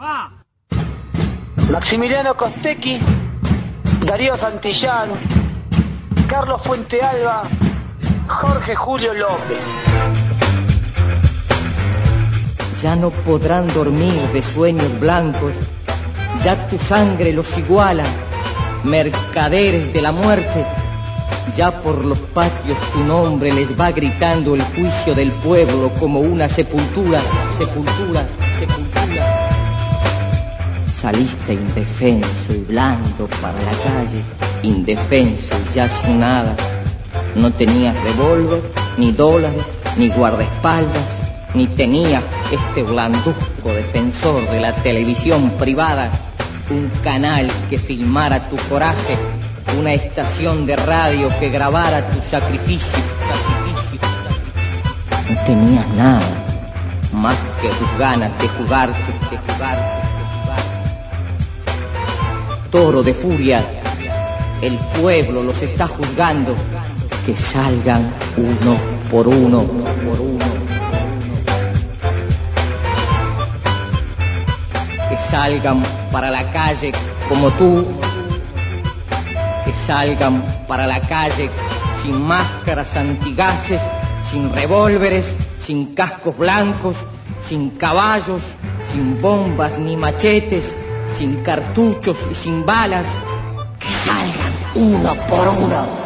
Maximiliano Costecchi, Darío Santillán, Carlos Fuentealba, Jorge Julio López. Ya no podrán dormir de sueños blancos, ya tu sangre los iguala, mercaderes de la muerte. Ya por los patios tu nombre les va gritando el juicio del pueblo como una sepultura, sepultura, sepultura. Saliste indefenso y blando para la calle, indefenso y ya sin nada. No tenías revólver, ni dólares, ni guardaespaldas, ni tenías este blanduzco defensor de la televisión privada, un canal que filmara tu coraje, una estación de radio que grabara tu sacrificio. No tenías nada más que tus ganas de jugarte. Toro de furia, el pueblo los está juzgando, que salgan uno por uno. Que salgan para la calle como tú, que salgan para la calle sin máscaras antigases, sin revólveres, sin cascos blancos, sin caballos, sin bombas ni machetes, sin cartuchos y sin balas, que salgan uno por uno.